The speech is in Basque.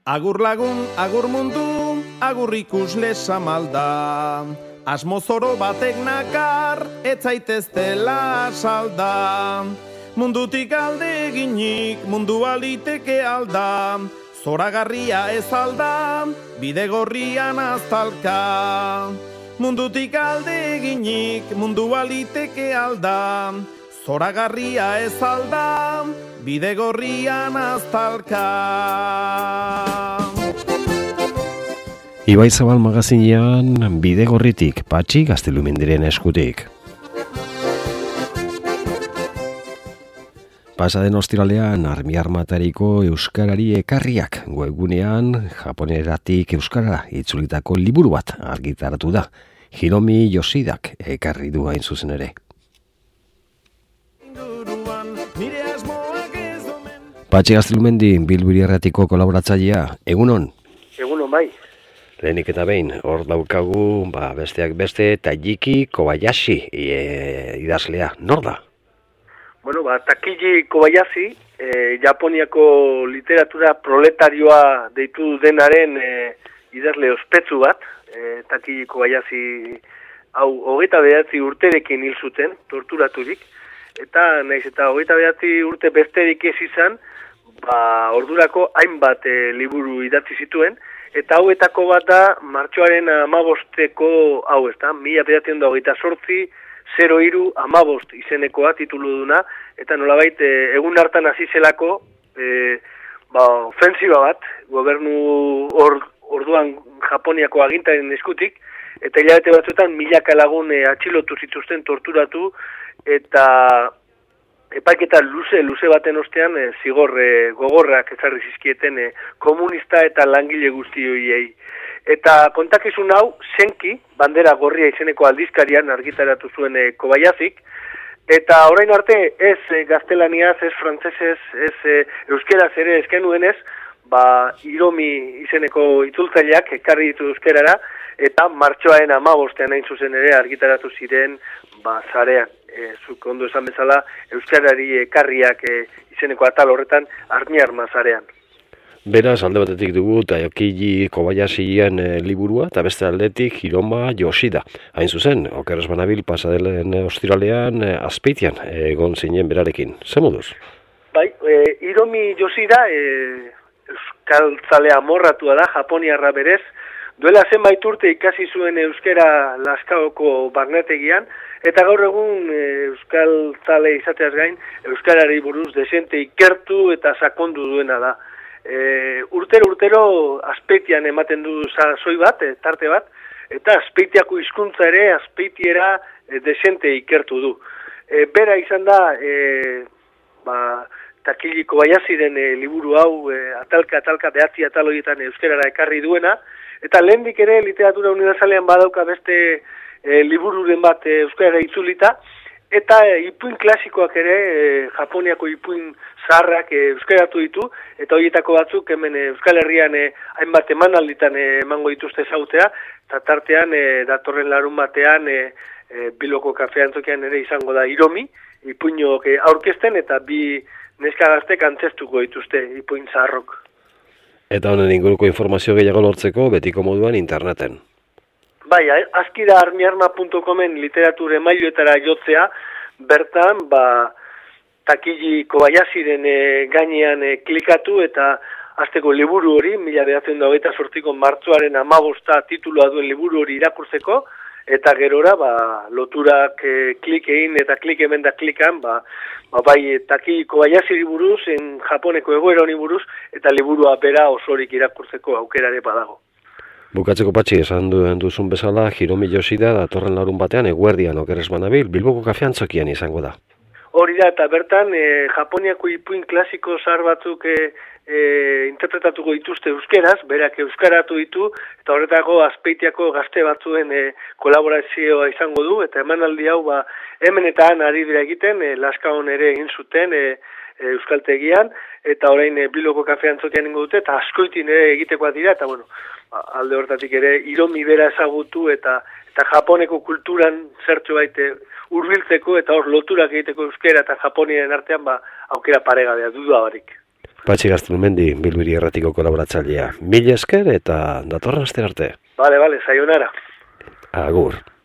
Agur lagun, agur mundu, agur ikusle samalda. Asmo zoro batek nakar, ez zaiteztela salda. Mundutik alde eginik, mundua liteke alda. Zoragarria ez alda, bide gorrian aztalka. Mundutik alde eginik, mundua liteke alda. Zoragarria ez alda, bide gorrian aztalka. Ibai Zabal magazinean bide gorritik, Patxi Gaztelumendiren eskutik. Pasaden ostiralean armiarmatariko euskarari ekarriak webgunean japoneratik euskarara itzulitako liburu bat argitaratu da. Hiromi Yoshidak ekarri du hain zuzen ere. Patxi Gaztelumendi Bilbiri Erratiko kolaboratzailea, egunon? Egunon bai. Lehenik eta behin, hor daukagu, besteak beste, Taiki Kobayashi idazlea, nor da? Bueno, Taiki Kobayashi, Japoniako literatura proletarioa deitu denaren idazle ospetsu bat. Taiki Kobayashi, hau, 29 urterekin hil zuten, torturaturik. Eta naiz eta 29 urte besterik ez izan, ordurako hainbat liburu idatzi zituen, eta hauetako bat da martxoaren 15ko hau, ezta? 1928 03-15 izenekoa tituluduna, eta nolabait egun hartan hasi zelako ofensiba bat, gobernu orduan Japoniako agintaren eskutik, eta hilabete batzuetan milaka lagun atxilotu zituzten, torturatu, eta epaiketa luze baten ostean zigor gogorrak ezarri zizkieten komunista eta langile guzti horiei. Eta kontakizun hau, Senki, bandera gorria izeneko aldizkarian argitaratu zuen Kobayasik, eta orain arte ez gaztelaniaz, ez frantsesez, ez euskeraz ere eskenuenez, Hiromi izeneko itzultzaileak ekarri ditu euskerara, eta martxoaren 15ean hain zuzen ere argitaratu ziren sarean. Zuk ondo esan bezala, euskarari ekarriak izeneko atal horretan armiarma sarean. Beraz, alde batetik dugu Taiki Kobayashien liburua, eta beste aldetik Hiroma Yoshida. Hain zuzen, okeres banabil pasadelen ostiralean Azpeitian egon zinen berarekin. Zer moduz? Bai, Hiromi Yoshida euskaltzale amorratua da, japoniarra berez. Duela zenbait urte ikasi zuen euskera Lazkaoko barnetegian, eta gaur egun euskaltzale izateaz gain, euskarari buruz desente ikertu eta sakondu duena da. Urtero Azpeitian ematen du sasoi bat, tarte bat, eta Azpeitiako hizkuntza ere azpeitiera desente ikertu du. Bera izan da, Taiki Kobayashiren liburu hau atalka 9 atal horietan euskerara ekarri duena, eta lehendik ere literatura universalean badauka beste libururen bat euskarara itzulita, eta ipuin klasikoak ere, Japoniako ipuin zaharrak euskaratu ditu, eta horietako batzuk hemen Euskal Herrian hainbat emanalditan emango dituzte ezagutzea, eta tartean datorren larun batean Bilboko kafean tokian ere izango da Hiromi, ipuinok aurkezten, eta bi neska gaztek antzestuko dituzte ipuin zaharrok. Eta honen inguruko informazio gehiago lortzeko betiko moduan interneten. Bai, azkida armiarma.comen literature mailuetara jotzea, bertan, Taiki Kobayashiren gainean klikatu eta hasteko liburu hori, 1928ko martxoaren 15 titulua duen liburu hori irakurtzeko, eta gerora, loturak klik egin eta klik hemen da klikan, bai Taiki Kobayashi buruz, Japoneko egoera honi buruz, eta liburua bera osorik irakurtzeko aukerare badago. Bukatzeko Patxi, esan duzun bezala, Hiromi Yoshida datorren larun batean eguerdian okeres banabil, Bilboko kafean txokian izango da. Hori da, eta bertan, Japoniako ipuin klasiko zahar batzuk interpretatuko dituzte euskeraz, berak euskaratu ditu, eta horretako Azpeitiako gazte batzuen kolaborazioa izango du, eta emanaldi hau hemen eta han ari dira egiten, Lazkaon ere egin zuten euskaltegian, eta orain Bilboko kafean txokian ingo dute, eta askoitin ere egitekoa dira, eta alde hortatik ere Hiromi bera ezagutu eta Japoneko kulturan zertxo baite hurbiltzeko eta hor loturak egiteko euskera eta Japoniaren artean aukera paregabea duda barik. Patxi Gaztelumendi, Bilbiri Erratiko kolaboratzailea. Mila esker eta datorren astera arte. Bale, sayonara. Agur.